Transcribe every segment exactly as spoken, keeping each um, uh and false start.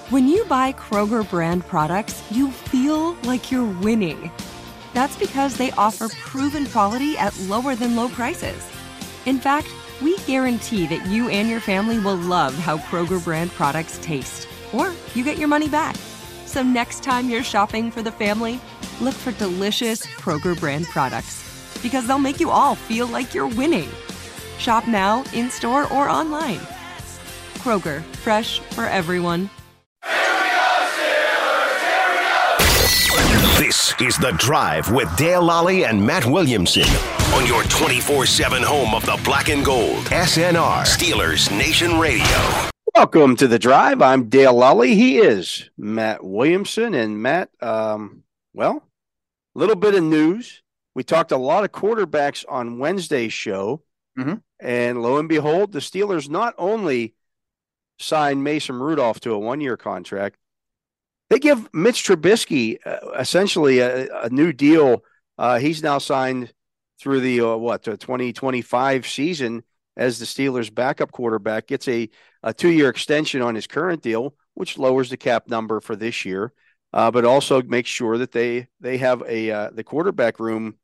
When you buy Kroger brand products, you feel like you're winning. That's because they offer proven quality at lower than low prices. In fact, we guarantee that you and your family will love how Kroger brand products taste, or you get your money back. So next time you're shopping for the family, look for delicious Kroger brand products, because they'll make you all feel like you're winning. Shop now, in-store, or online. Kroger, fresh for everyone. This is The Drive with Dale Lally and Matt Williamson on your twenty-four seven home of the black and gold. S N R, Steelers Nation Radio. Welcome to The Drive. I'm Dale Lally. He is Matt Williamson. And Matt, um, well, a little bit of news. We talked a lot of quarterbacks on Wednesday's show. Mm-hmm. And lo and behold, the Steelers not only signed Mason Rudolph to a one-year contract, they give Mitch Trubisky uh, essentially a, a new deal. Uh, he's now signed through the, uh, what, the twenty twenty-five season as the Steelers' backup quarterback, gets a, a two-year extension on his current deal, which lowers the cap number for this year, uh, but also makes sure that they they have a uh, the quarterback room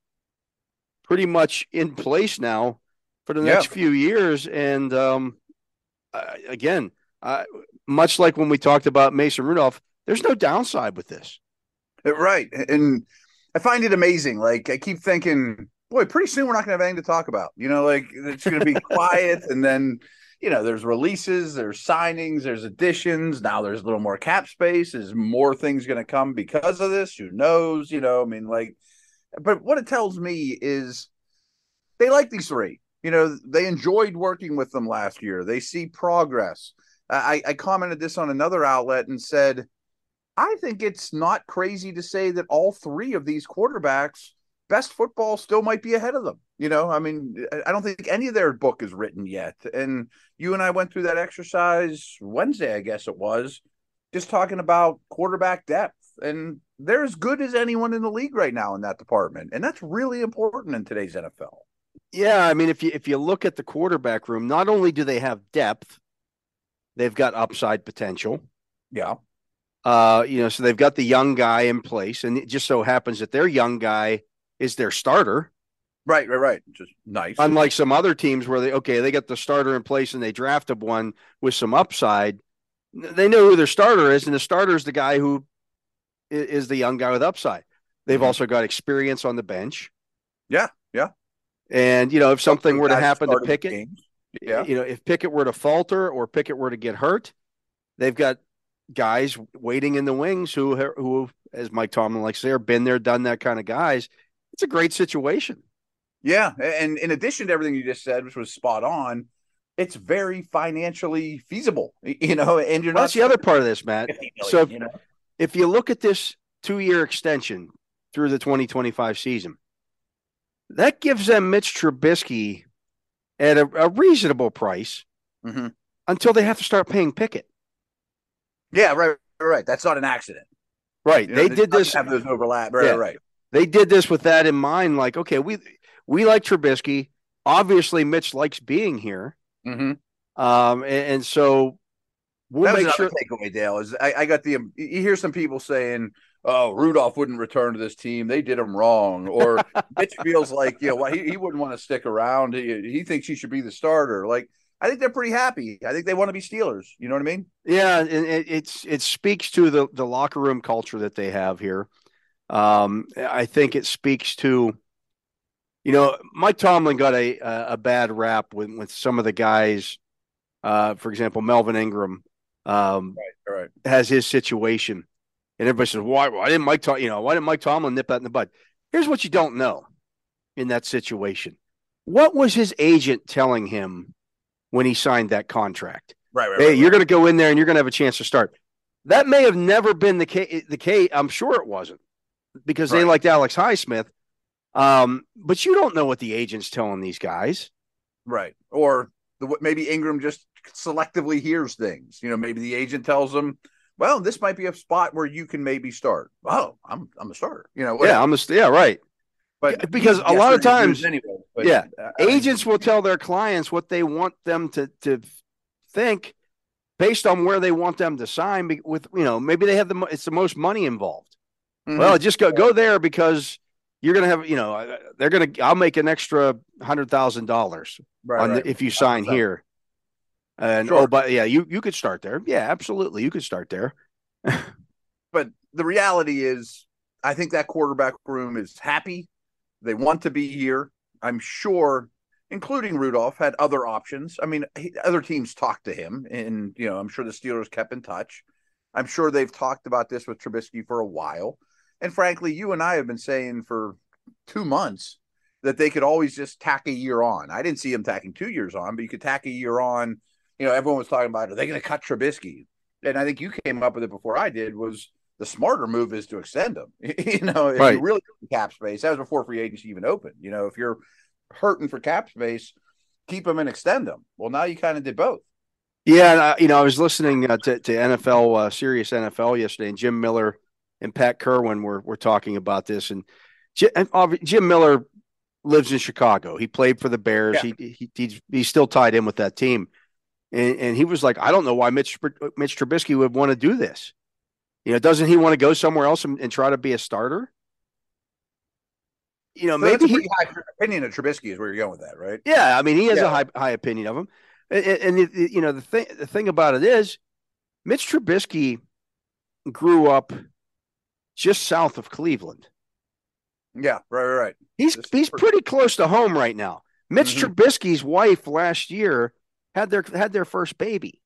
pretty much in place now for the next yeah. few years. And, um, uh, again, uh, much like when we talked about Mason Rudolph, there's no downside with this. Right. And I find it amazing. Like, I keep thinking, boy, pretty soon we're not going to have anything to talk about. You know, like, it's going to be quiet. And then, you know, there's releases, there's signings, there's additions. Now there's a little more cap space. Is more things going to come because of this? Who knows? You know, I mean, like, but what it tells me is they like these three. You know, they enjoyed working with them last year. They see progress. I, I commented this on another outlet and said, I think it's not crazy to say that all three of these quarterbacks, best football still might be ahead of them. You know, I mean, I don't think any of their book is written yet. And you and I went through that exercise Wednesday, I guess it was, just talking about quarterback depth. And they're as good as anyone in the league right now in that department. And that's really important in today's N F L. Yeah, I mean, if you if you look at the quarterback room, not only do they have depth, they've got upside potential. Yeah. Uh, you know, so they've got the young guy in place, and it just so happens that their young guy is their starter. Right, right, right. Just nice. Unlike some other teams where they, okay, they got the starter in place and they drafted one with some upside. They know who their starter is, and the starter is the guy who is the young guy with upside. They've mm-hmm. also got experience on the bench. Yeah, yeah. And, you know, if something were to happen to Pickett, games. yeah. you know, if Pickett were to falter or Pickett were to get hurt, they've got guys waiting in the wings who, who, as Mike Tomlin likes to say, are been there, done that kind of guys. It's a great situation. Yeah. And in addition to everything you just said, which was spot on, it's very financially feasible, you know, and you're well, not. That's the other part of this, Matt. million, so if, you know? if you look at this two-year extension through the twenty twenty-five season, that gives them Mitch Trubisky at a, a reasonable price mm-hmm. until they have to start paying Pickett. Yeah, right, right. That's not an accident. Right. You they know, did this. Have those overlap. Right, yeah, right. They did this with that in mind. Like, okay, we we like Trubisky. Obviously, Mitch likes being here. Mm-hmm. Um, and, and so we'll that was make sure. Takeaway, Dale, is I, I got the. You hear some people saying, "Oh, Rudolph wouldn't return to this team. They did him wrong." Or Mitch feels like, you know, well, he, he wouldn't want to stick around. He, he thinks he should be the starter. Like, I think they're pretty happy. I think they want to be Steelers. You know what I mean? Yeah, and it, it's it speaks to the the locker room culture that they have here. Um, I think it speaks to, you know, Mike Tomlin got a a, a bad rap with with some of the guys. Uh, for example, Melvin Ingram um, right, right. has his situation. And everybody says, why, why didn't Mike, Tom, you know, why didn't Mike Tomlin nip that in the bud? Here's what you don't know in that situation. What was his agent telling him when he signed that contract? Right, right. Hey, right, you're right. going to go in there and you're going to have a chance to start. That may have never been the case. The case, I'm sure it wasn't, because right. they liked Alex Highsmith. Um, but you don't know what the agent's telling these guys, right? Or the, maybe Ingram just selectively hears things. You know, maybe the agent tells him, well, this might be a spot where you can maybe start. Oh, I'm I'm a starter. You know, whatever. yeah, I'm a yeah, right. But because a lot of times, anyway, but, yeah, uh, agents will tell their clients what they want them to to think, based on where they want them to sign. With you know, maybe they have the it's the most money involved. Mm-hmm. Well, just go go there because you're going to have you know they're going to. I'll make an extra hundred thousand dollars on right. the, if you sign here. And sure. oh, but yeah, you you could start there. Yeah, absolutely, you could start there. But the reality is, I think that quarterback room is happy. They want to be here. I'm sure, including Rudolph, had other options. I mean, he, other teams talked to him, and you know, I'm sure the Steelers kept in touch. I'm sure they've talked about this with Trubisky for a while. And frankly, you and I have been saying for two months that they could always just tack a year on. I didn't see him tacking two years on, but you could tack a year on. You know, everyone was talking about, are they going to cut Trubisky? And I think you came up with it before I did, was the smarter move is to extend him. you know, if right. you really cap space, that was before free agency even opened. You know, if you're hurting for cap space, keep him and extend him. Well, now you kind of did both. Yeah, and, uh, you know, I was listening uh, to, to N F L, uh, Sirius N F L yesterday, and Jim Miller and Pat Kerwin were were talking about this. And Jim, and Jim Miller lives in Chicago. He played for the Bears. Yeah. He, he he's, he's still tied in with that team. And, and he was like, I don't know why Mitch Mitch Trubisky would want to do this. You know, doesn't he want to go somewhere else and, and try to be a starter? You know, so maybe that's a he, high opinion of Trubisky is where you're going with that, right? Yeah, I mean, he has yeah. a high high opinion of him. And, and, and you know, the thing the thing about it is, Mitch Trubisky grew up just south of Cleveland. Yeah, right, right, right. He's this he's pretty close to home right now. Mitch mm-hmm. Trubisky's wife last year had their had their first baby.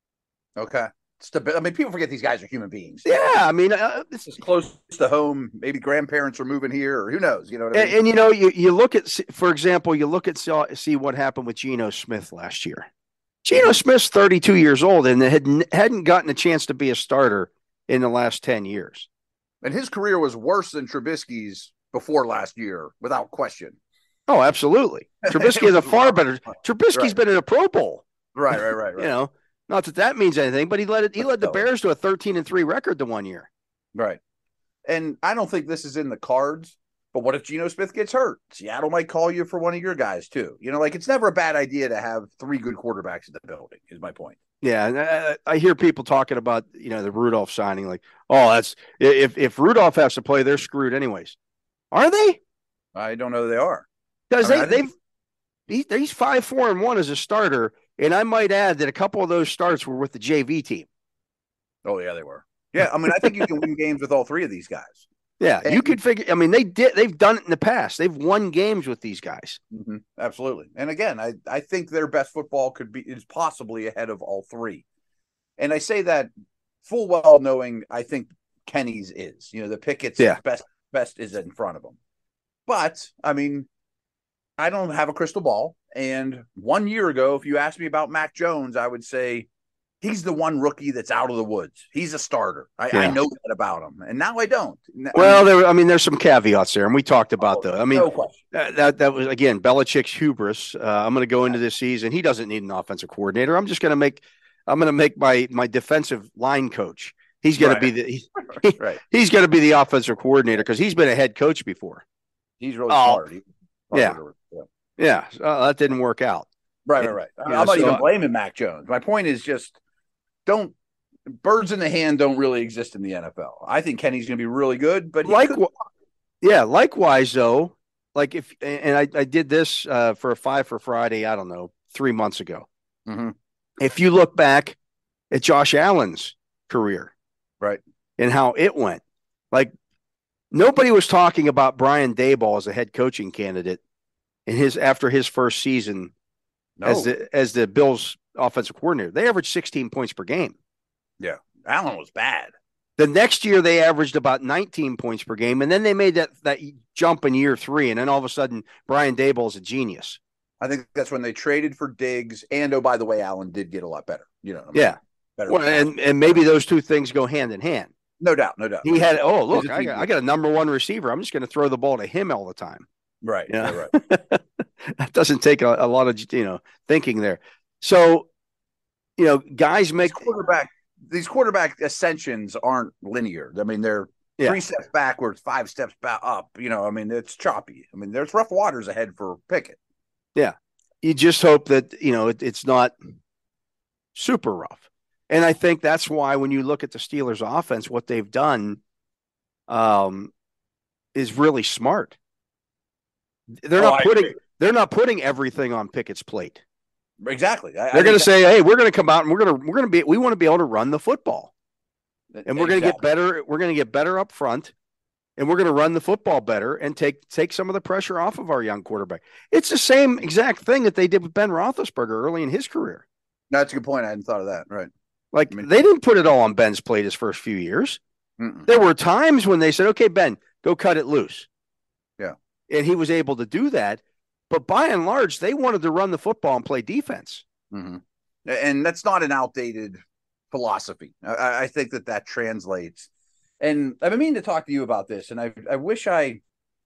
Okay. I mean, people forget these guys are human beings. Yeah, I mean, uh, it's, it's close to home. Maybe grandparents are moving here, or who knows? You know what I and, mean? And you know, you you look at, for example, you look at see what happened with Geno Smith last year. Geno Smith's thirty-two years old and had hadn't gotten a chance to be a starter in the last ten years. And his career was worse than Trubisky's before last year, without question. Oh, absolutely. Trubisky is a far better. Trubisky's right. been in a Pro Bowl. Right, right, right, right. You know. Not that that means anything, but he led it. He led the Bears to a thirteen and three record the one year. Right. And I don't think this is in the cards, but what if Geno Smith gets hurt? Seattle might call you for one of your guys too. You know, like it's never a bad idea to have three good quarterbacks in the building is my point. Yeah. And I, I hear people talking about, you know, the Rudolph signing, like, oh, that's if, if Rudolph has to play, they're screwed anyways. Are they? I don't know they are. Because I mean, they, think... they've, he, he's five, four and one as a starter. And I might add that a couple of those starts were with the J V team. Oh, yeah, they were. Yeah, I mean, I think you can win games with all three of these guys. Yeah, and, you could figure – I mean, they did, they've done it in the past. They've won games with these guys. Mm-hmm, absolutely. And, again, I, I think their best football could be is possibly ahead of all three. And I say that full well knowing I think Kenny's is. You know, the Pickett's yeah. best best is in front of them. But, I mean, I don't have a crystal ball. And one year ago, if you asked me about Mac Jones, I would say he's the one rookie that's out of the woods. He's a starter. I, yeah. I know that about him. And now I don't. Well, I mean, there, I mean, there's some caveats there. And we talked about oh, the, I mean, no that, that, that was, again, Belichick's hubris. Uh, I'm going to go into this season. He doesn't need an offensive coordinator. I'm just going to make, I'm going to make my, my defensive line coach. He's going right. to be the, he, right. he's going to be the offensive coordinator because he's been a head coach before. He's really oh, smart. He, yeah. yeah. Yeah, uh, that didn't work out. Right, right, right. I'm know, not so, even blaming Mac Jones. My point is just don't birds in the hand don't really exist in the N F L. I think Kenny's going to be really good, but like, yeah, likewise though. Like if and I, I did this uh, for a Five for Friday. I don't know, three months ago. Mm-hmm. If you look back at Josh Allen's career, right, and how it went, like nobody was talking about Brian Daboll as a head coaching candidate. In his after his first season no. as the as the Bills offensive coordinator, they averaged sixteen points per game. Yeah, Allen was bad. The next year they averaged about nineteen points per game, and then they made that that jump in year three, and then all of a sudden Brian Daboll is a genius. I think that's when they traded for Diggs, and oh by the way, Allen did get a lot better. You know, I mean, yeah, better. Well, and and maybe those two things go hand in hand. No doubt, no doubt. He had oh look, I got, I got a number one receiver. I'm just going to throw the ball to him all the time. Right. Yeah. Right. right. That doesn't take a, a lot of, you know, thinking there. So, you know, guys make these quarterback, these quarterback ascensions aren't linear. I mean, they're yeah. three steps backwards, five steps back up, you know, I mean, it's choppy. I mean, there's rough waters ahead for Pickett. Yeah. You just hope that, you know, it, it's not super rough. And I think that's why when you look at the Steelers offense, what they've done um, is really smart. They're Oh, not I putting agree. they're not putting everything on Pickett's plate. Exactly. I, They're I going to think say, "Hey, we're going to come out and we're going to we're going to be we want to be able to run the football, that- and we're going to get exactly. better. We're going to get better up front, and we're going to run the football better and take take some of the pressure off of our young quarterback." It's the same exact thing that they did with Ben Roethlisberger early in his career. No, that's a good point. I hadn't thought of that. Right. Like, I mean- they didn't put it all on Ben's plate his first few years. Mm-mm. There were times when they said, "Okay, Ben, go cut it loose." Yeah. And he was able to do that. But by and large, they wanted to run the football and play defense. Mm-hmm. And that's not an outdated philosophy. I, I think that that translates. And I've been meaning to talk to you about this, and I, I wish I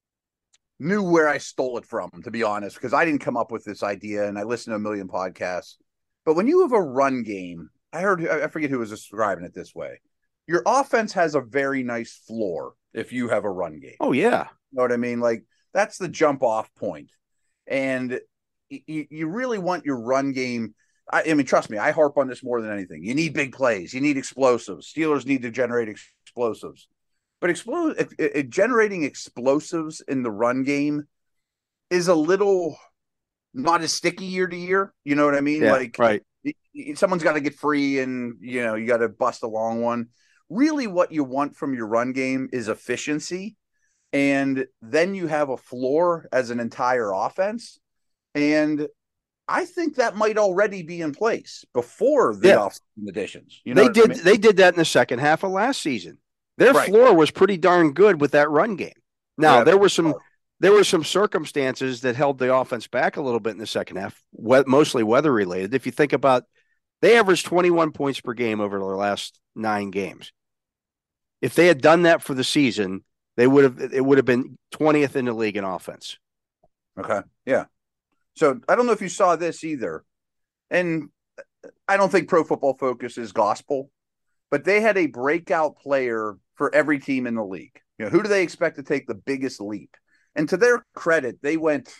knew where I stole it from, to be honest, because I didn't come up with this idea, and I listened to a million podcasts. But when you have a run game, I heard, I forget who was describing it this way. Your offense has a very nice floor if you have a run game. Oh, yeah. You know what I mean? Like, that's the jump off point. And you, you really want your run game. I, I mean, trust me, I harp on this more than anything. You need big plays. You need explosives. Steelers need to generate ex- explosives. But explo- it, it, generating explosives in the run game is a little not as sticky year to year. You know what I mean? Yeah, like, right. it, it, someone's got to get free and, you know, you got to bust a long one. Really what you want from your run game is efficiency. And then you have a floor as an entire offense. And I think that might already be in place before the Yeah. offseason additions. You know They what I did mean? they did that in the second half of last season. Their Right. floor was pretty darn good with that run game. Now, Yeah. there were some there were some circumstances that held the offense back a little bit in the second half, we- mostly weather related. If you think about, they averaged twenty-one points per game over their last nine games. If they had done that for the season, they would have it would have been twentieth in the league in offense. Okay. Yeah. So I don't know if you saw this either. And I don't think Pro Football Focus is gospel, but they had a breakout player for every team in the league. You know, who do they expect to take the biggest leap? And to their credit, they went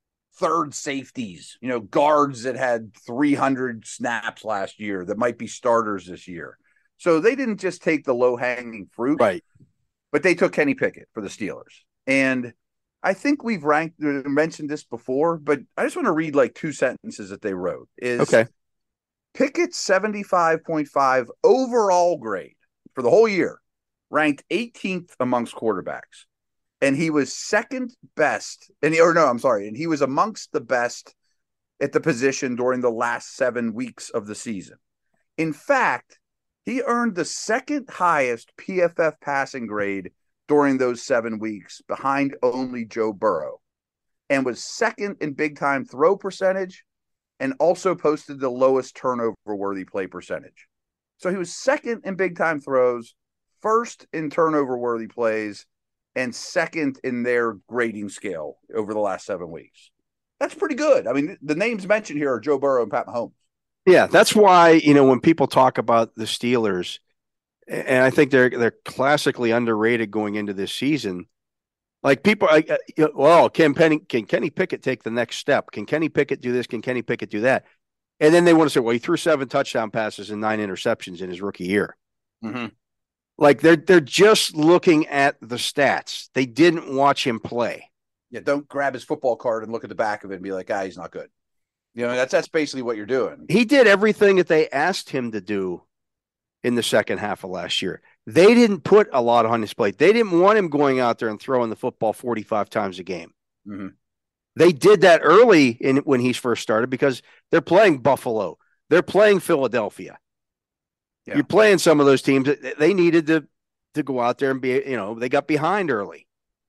third safeties, you know, guards that had three hundred snaps last year that might be starters this year. So they didn't just take the low-hanging fruit, Right. but they took Kenny Pickett for the Steelers. And I think we've ranked mentioned this before, but I just want to read like two sentences that they wrote. Is Okay. Pickett's seventy-five point five overall grade for the whole year, ranked eighteenth amongst quarterbacks. And he was second best, and he, or no, I'm sorry, and he was amongst the best at the position during the last seven weeks of the season. In fact, he earned the second highest P F F passing grade during those seven weeks, behind only Joe Burrow, and was second in big time throw percentage, and also posted the lowest turnover worthy play percentage. So he was second in big time throws, first in turnover worthy plays, and second in their grading scale over the last seven weeks. That's pretty good. I mean, the names mentioned here are Joe Burrow and Pat Mahomes. Yeah, that's why, you know, when people talk about the Steelers, and I think they're they're classically underrated going into this season. Like people, I, I, well, can Penny, can Kenny Pickett take the next step? Can Kenny Pickett do this? Can Kenny Pickett do that? And then they want to say, well, he threw seven touchdown passes and nine interceptions in his rookie year. Mm-hmm. Like they're they're just looking at the stats. They didn't watch him play. Yeah, don't grab his football card and look at the back of it and be like, ah, he's not good. You know, that's that's basically what you're doing. He did everything that they asked him to do in the second half of last year. They didn't put a lot on his plate. They didn't want him going out there and throwing the football forty-five times a game. Mm-hmm. They did that early in when he first started because they're playing Buffalo. They're playing Philadelphia. Yeah. You're playing some of those teams that they needed to to go out there and be, you know, they got behind early.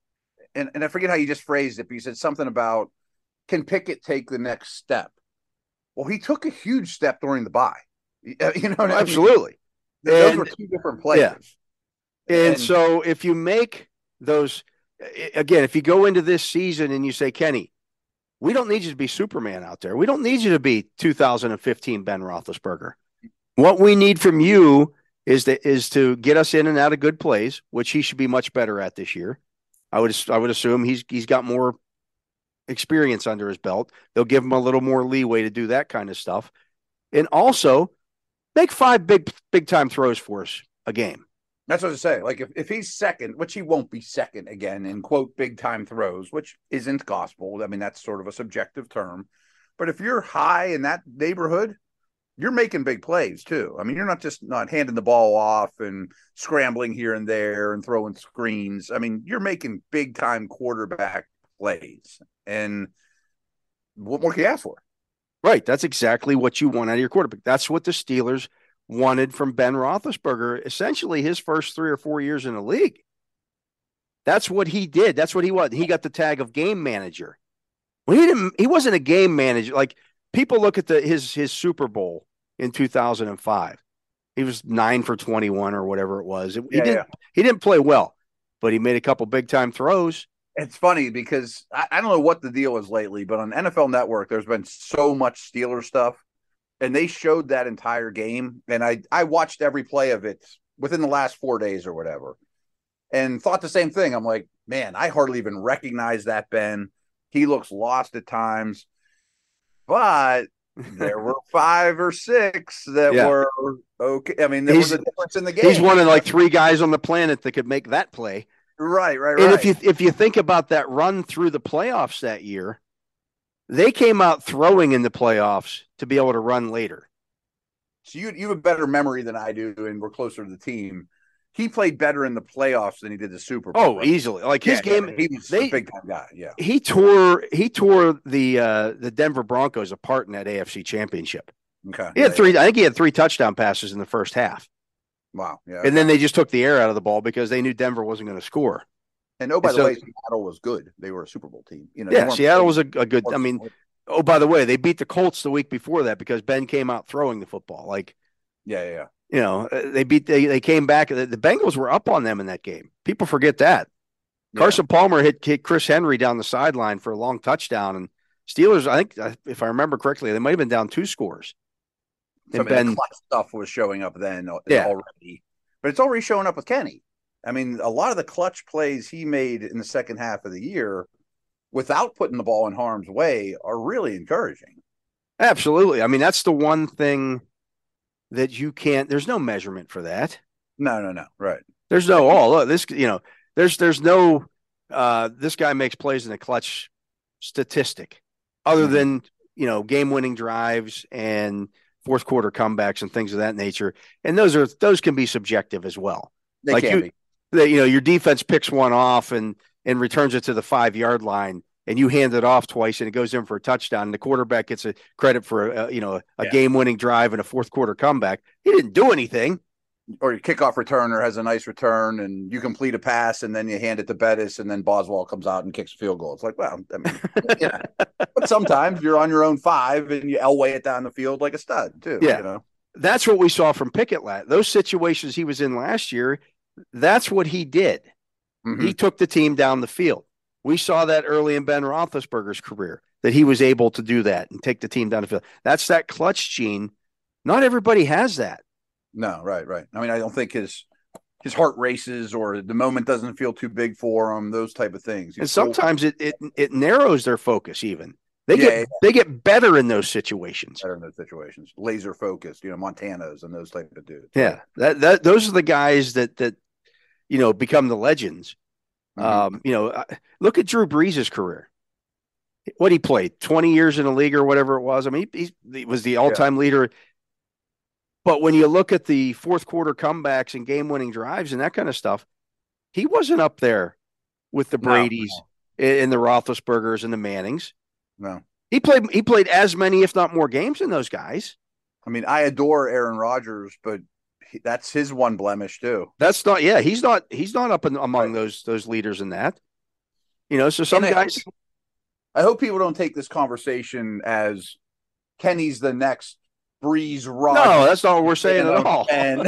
And and I forget how you just phrased it, but you said something about, can Pickett take the next step? Well, he took a huge step during the bye. You know what I mean? Absolutely. Those And- were two different players. And, And- so if you make those, again, if you go into this season and you say, Kenny, we don't need you to be Superman out there. We don't need you to be two thousand fifteen Ben Roethlisberger. What we need from you is to, is to get us in and out of good plays, which he should be much better at this year. I would I would assume he's he's got more experience under his belt. They'll give him a little more leeway to do that kind of stuff. And also Make five big big time throws for us a game. That's what I say. Like if, if he's second, which he won't be second again in quote big time throws, which isn't gospel. I mean, that's sort of a subjective term. But if you're high in that neighborhood, you're making big plays too. I mean, you're not just not handing the ball off and scrambling here and there and throwing screens. I mean, you're making big time quarterback plays. And what more can you ask for? Right. That's exactly what you want out of your quarterback. That's what the Steelers wanted from Ben Roethlisberger, essentially his first three or four years in the league. That's what he did. That's what he was. He got the tag of game manager. Well, he didn't. He wasn't a game manager. Like people look at the his his Super Bowl in two thousand five. He was nine for twenty-one or whatever it was. He yeah, didn't. Yeah. He didn't play well, but he made a couple big time throws. It's funny because I, I don't know what the deal is lately, but on N F L Network, there's been so much Steelers stuff. And they showed that entire game, and I I watched every play of it within the last four days or whatever, and thought the same thing. I'm like, man, I hardly even recognize that Ben. He looks lost at times, but there were five or six that yeah. were okay. I mean, there he's, was a difference in the game. He's one of like three guys on the planet that could make that play. Right, right, right. And if you if you think about that run through the playoffs that year, they came out throwing in the playoffs to be able to run later. So you, you have a better memory than I do, and we're closer to the team. He played better in the playoffs than he did the Super Bowl. Oh, right? Easily. Like his yeah, game, yeah, he was they, a big time guy. Yeah, he tore he tore the uh, the Denver Broncos apart in that A F C Championship. Okay, he had yeah, three. Yeah. I think he had three touchdown passes in the first half. Wow. Yeah. And then they just took the air out of the ball because they knew Denver wasn't going to score. And oh, by and the so, way, Seattle was good. They were a Super Bowl team. You know, yeah, Seattle was a, a good. I mean. Oh, by the way, they beat the Colts the week before that because Ben came out throwing the football. Like, yeah, yeah, yeah. You know, they beat. They they came back. The, the Bengals were up on them in that game. People forget that. Yeah. Carson Palmer hit, hit Chris Henry down the sideline for a long touchdown, and Steelers. I think, if I remember correctly, they might have been down two scores. And Ben, the clutch stuff was showing up then yeah. already, but it's already showing up with Kenny. I mean, a lot of the clutch plays he made in the second half of the year, without putting the ball in harm's way, are really encouraging. Absolutely. I mean, that's the one thing that you can't, there's no measurement for that. No, no, no. Right. There's no, oh, look, this, you know, there's, there's no, uh, this guy makes plays in the clutch statistic other mm-hmm. than, you know, game winning drives and fourth quarter comebacks and things of that nature. And those are, those can be subjective as well. They like can you, be. The, you know, your defense picks one off and, and returns it to the five yard line, and you hand it off twice and it goes in for a touchdown. And the quarterback gets a credit for a, you know, a yeah. game winning drive and a fourth quarter comeback. He didn't do anything. Or your kickoff returner has a nice return and you complete a pass and then you hand it to Bettis and then Boswell comes out and kicks a field goal. It's like, well, I mean, yeah. But sometimes you're on your own five and you Elway it down the field like a stud too. Yeah. You know? That's what we saw from Pickett. Last, those situations he was in last year, that's what he did. Mm-hmm. He took the team down the field. We saw that early in Ben Roethlisberger's career, that he was able to do that and take the team down the field. That's that clutch gene. Not everybody has that. No, right, right. I mean, I don't think his his heart races or the moment doesn't feel too big for him, those type of things. He's and sometimes so- it, it it narrows their focus even. They yeah, get yeah. they get better in those situations. Better in those situations. Laser focused, you know, Montanas and those type of dudes. Yeah. Right? That that those are the guys that that you know become the legends. Mm-hmm. Um, you know, look at Drew Brees' career. What he played, twenty years in the league or whatever it was. I mean, he, he was the all-time yeah. leader. But when you look at the fourth quarter comebacks and game-winning drives and that kind of stuff, he wasn't up there with the Bradys no, no. and the Roethlisbergers and the Mannings. No, he played. He played as many, if not more, games than those guys. I mean, I adore Aaron Rodgers, but he, that's his one blemish too. That's not. Yeah, he's not. He's not up in, among right. those those leaders in that. You know, so some I guys. Hope, I hope people don't take this conversation as Kenny's the next Breeze Rodgers. No, that's not what we're saying at all. And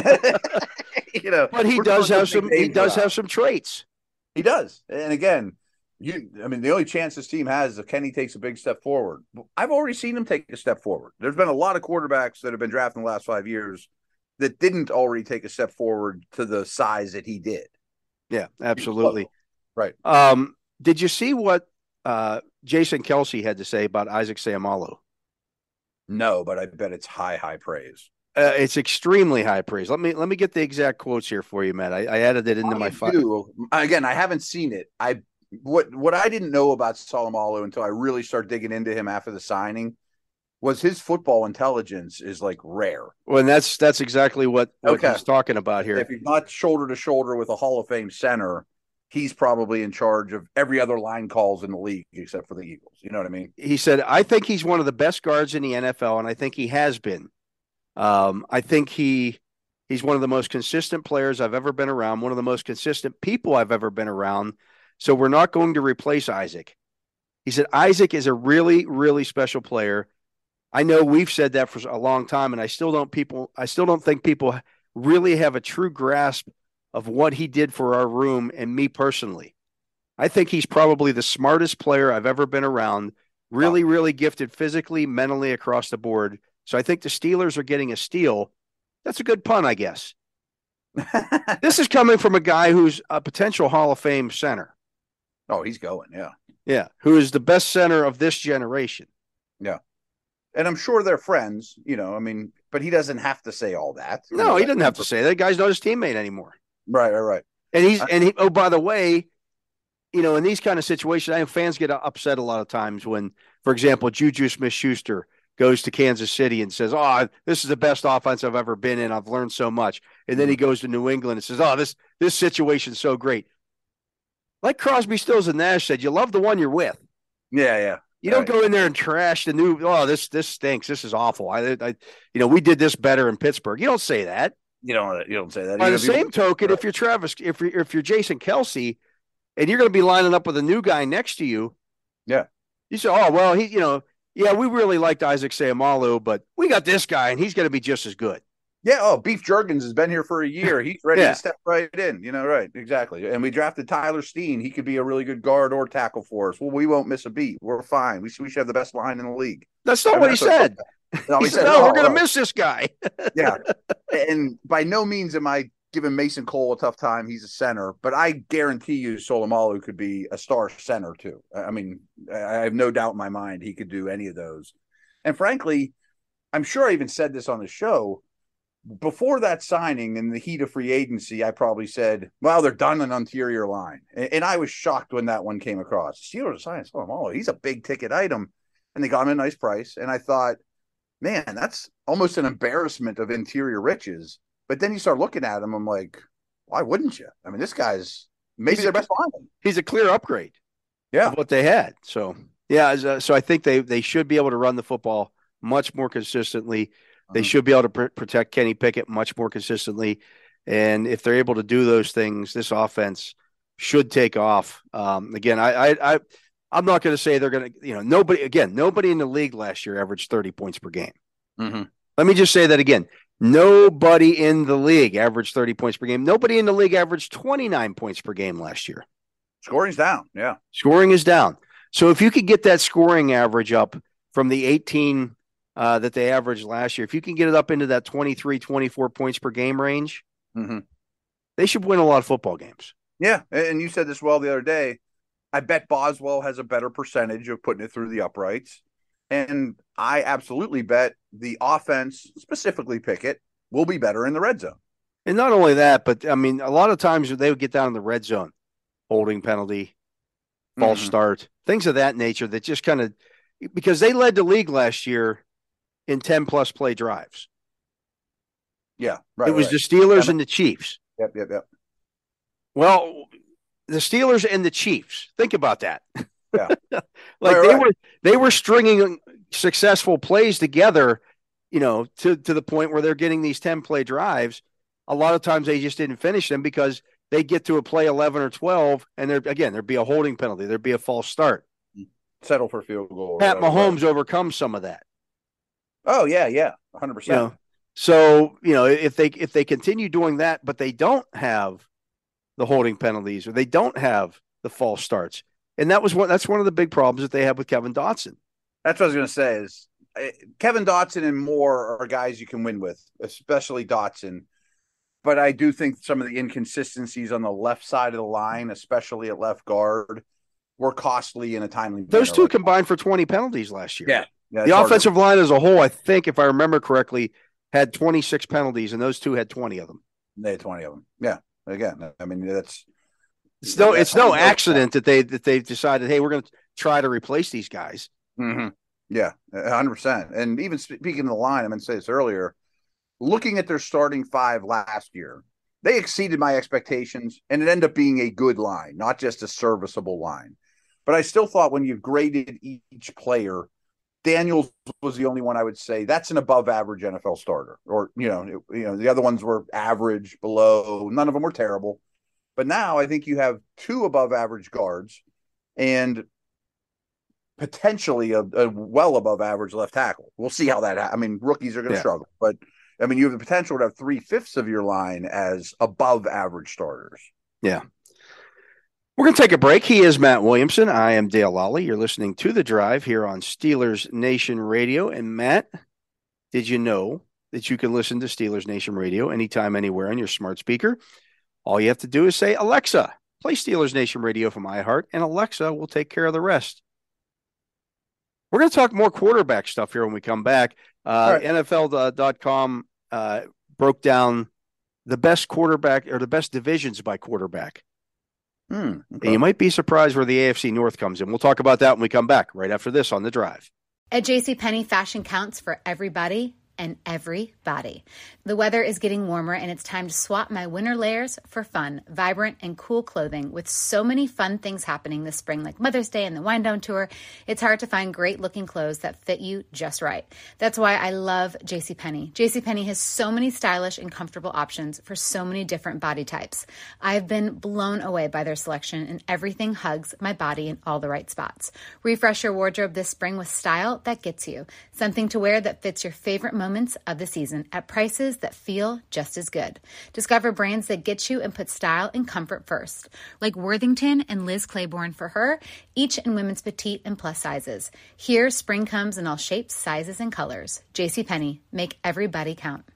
you know, but he does have some. He does have some traits. He does, and again. You, I mean, the only chance this team has is if Kenny takes a big step forward. I've already seen him take a step forward. There's been a lot of quarterbacks that have been drafted in the last five years that didn't already take a step forward to the size that he did. Yeah, absolutely. Right. Um, did you see what uh, Jason Kelce had to say about Isaac Seumalo? No, but I bet it's high, high praise. Uh, it's extremely high praise. Let me let me get the exact quotes here for you, Matt. I, I added it into I my file. Again, I haven't seen it. I what what I didn't know about Solomalu until I really started digging into him after the signing was his football intelligence is like rare. Well, and that's that's exactly what, what Okay. he's talking about here. If he's not shoulder to shoulder with a Hall of Fame center, he's probably in charge of every other line calls in the league except for the Eagles. You know what I mean? He said, I think he's one of the best guards in the N F L, and I think he has been. Um, I think he he's one of the most consistent players I've ever been around, one of the most consistent people I've ever been around. So we're not going to replace Isaac. He said, Isaac is a really, really special player. I know we've said that for a long time, and I still don't people I still don't think people really have a true grasp of what he did for our room and me personally. I think he's probably the smartest player I've ever been around, really, really gifted physically, mentally across the board. So I think the Steelers are getting a steal. That's a good pun, I guess. This is coming from a guy who's a potential Hall of Fame center. Oh, he's going, yeah. Yeah, who is the best center of this generation. Yeah. And I'm sure they're friends, you know, I mean, but he doesn't have to say all that. No, you know, he doesn't have to say that. The guy's not his teammate anymore. Right, right, right. And he's, and he, oh, by the way, you know, in these kind of situations, I know fans get upset a lot of times when, for example, Juju Smith-Schuster goes to Kansas City and says, oh, this is the best offense I've ever been in. I've learned so much. And then he goes to New England and says, oh, this this situation's so great. Like Crosby, Stills, and Nash said, you love the one you're with. Yeah, yeah. You don't go in there and trash the new, oh, this this stinks. This is awful. I, I you know, we did this better in Pittsburgh. You don't say that. You don't you don't say that. By the Even same token, right. if you're Travis, if you're, if you're Jason Kelce and you're going to be lining up with a new guy next to you, yeah, you say, oh, well, he, you know, yeah, we really liked Isaac Seumalo, but we got this guy, and he's going to be just as good. Yeah. Oh, Beef Jurgens has been here for a year. He's ready yeah. to step right in. You know, right. Exactly. And we drafted Tyler Steen. He could be a really good guard or tackle for us. Well, we won't miss a beat. We're fine. We should, we should have the best line in the league. That's not I mean, what he said. No, he, he said, said, no, oh, we're going to right. miss this guy. Yeah. And by no means am I giving Mason Cole a tough time. He's a center, but I guarantee you Solomalu could be a star center too. I mean, I have no doubt in my mind he could do any of those. And frankly, I'm sure I even said this on the show. Before that signing in the heat of free agency, I probably said, well, they're done an interior line. And, and I was shocked when that one came across. Steelers signed Solomalu. He's a big ticket item. And they got him a nice price. And I thought, man, that's almost an embarrassment of interior riches. But then you start looking at him, I'm like, why wouldn't you? I mean, this guy's maybe he's their a, best lineman. He's a clear upgrade. Yeah. Of what they had. So, yeah, so I think they, they should be able to run the football much more consistently. They should be able to pr- protect Kenny Pickett much more consistently. And if they're able to do those things, this offense should take off. Um, again, I, I, I, I'm not going to say they're going to, you know, nobody, again, nobody in the league last year averaged thirty points per game. Mm-hmm. Let me just say that again. Nobody in the league averaged thirty points per game. Nobody in the league averaged twenty-nine points per game last year. Scoring's down. Yeah. Scoring is down. So if you could get that scoring average up from the eighteen uh, that they averaged last year, if you can get it up into that twenty-three, twenty-four points per game range, mm-hmm. they should win a lot of football games. Yeah. And you said this well the other day. I bet Boswell has a better percentage of putting it through the uprights. And I absolutely bet the offense, specifically Pickett, will be better in the red zone. And not only that, but I mean, a lot of times they would get down in the red zone, holding penalty, false mm-hmm. start, things of that nature that just kind of, because they led the league last year in ten plus play drives. Yeah. Right. It was right. the Steelers yeah, and the Chiefs. Yep. Yep. Yep. Well, the Steelers and the Chiefs. Think about that. Yeah. like right, they right. were they were stringing successful plays together, you know, to, to the point where they're getting these ten play drives. A lot of times they just didn't finish them because they get to a play eleven or twelve, and there again there'd be a holding penalty, there'd be a false start. Settle for a field goal. Pat Mahomes overcomes some of that. Oh yeah, yeah, one hundred percent. You know, so you know if they if they continue doing that, but they don't have the holding penalties or they don't have the false starts. And that was one. That's one of the big problems that they have with Kevin Dotson. That's what I was going to say. Is uh, Kevin Dotson and Moore are guys you can win with, especially Dotson. But I do think some of the inconsistencies on the left side of the line, especially at left guard, were costly in a timely manner. Those two like combined for twenty penalties last year. Yeah, yeah the offensive to... line as a whole, I think, if I remember correctly, had twenty-six penalties, and those two had twenty of them. They had twenty of them. Yeah. Again, I mean, that's it's no it's no accident that they that they've decided, hey, we're going to try to replace these guys. Mm-hmm. Yeah, one hundred percent. And even speaking of the line, I meant to say this earlier, looking at their starting five last year, they exceeded my expectations, and it ended up being a good line, not just a serviceable line. But I still thought when you graded each player, Daniels was the only one I would say that's an above average N F L starter, or, you know, it, you know, the other ones were average, below, none of them were terrible. But now I think you have two above average guards and potentially a, a well above average left tackle. We'll see how that, ha- I mean, rookies are going to yeah. struggle, but I mean, you have the potential to have three fifths of your line as above average starters. Yeah. We're going to take a break. He is Matt Williamson. I am Dale Lally. You're listening to The Drive here on Steelers Nation Radio. And Matt, did you know that you can listen to Steelers Nation Radio anytime, anywhere on your smart speaker? All you have to do is say, Alexa, play Steelers Nation Radio from iHeart, and Alexa will take care of the rest. We're going to talk more quarterback stuff here when we come back. Uh, right. N F L dot com uh, broke down the best quarterback or the best divisions by quarterback. Hmm, okay. And you might be surprised where the A F C North comes in. We'll talk about that when we come back right after this on The Drive. At JCPenney, fashion counts for everybody and everybody. The weather is getting warmer, and it's time to swap my winter layers for fun, vibrant, and cool clothing. With so many fun things happening this spring, like Mother's Day and the Wind Down Tour, it's hard to find great-looking clothes that fit you just right. That's why I love JCPenney. JCPenney has so many stylish and comfortable options for so many different body types. I've been blown away by their selection, and everything hugs my body in all the right spots. Refresh your wardrobe this spring with style that gets you. Something to wear that fits your favorite moments of the season at prices that feel just as good. Discover brands that get you and put style and comfort first, like Worthington and Liz Claiborne for her, each in women's petite and plus sizes. Here, spring comes in all shapes, sizes, and colors. JCPenney, make everybody count.